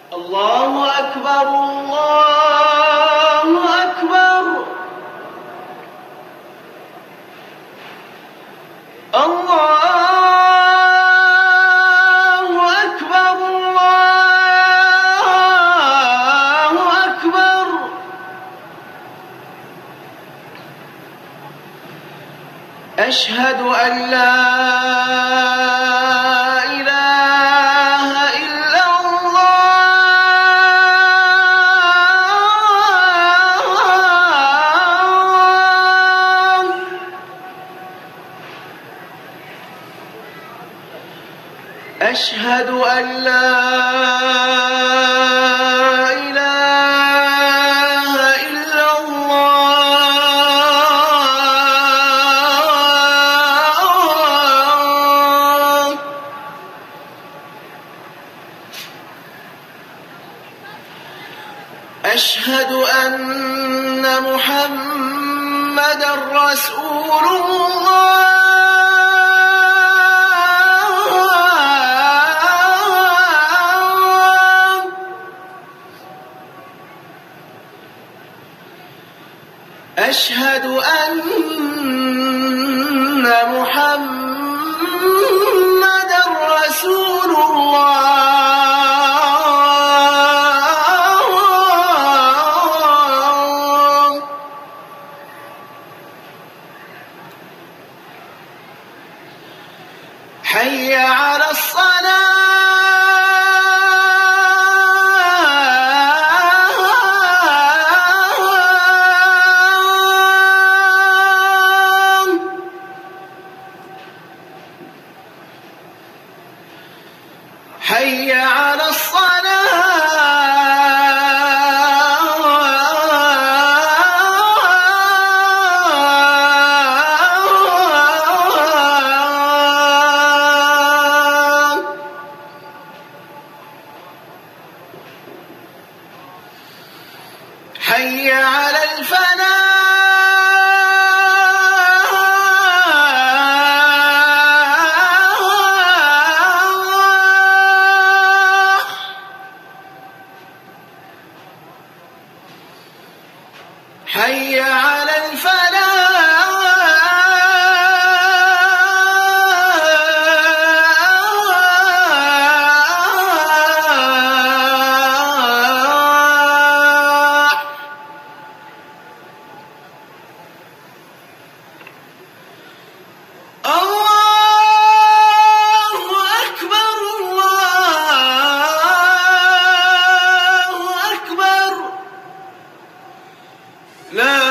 الله أكبر الله أكبر الله أكبر الله أكبر أشهد أن لا إله إلا الله أشهد أن لا إله إلا الله أشهد أن محمدًا رسول الله أشهد أن محمدًا رسول الله حي على حي على الصلاة حي على الفلاح حي على الفلاح الله أكبر الله أكبر لا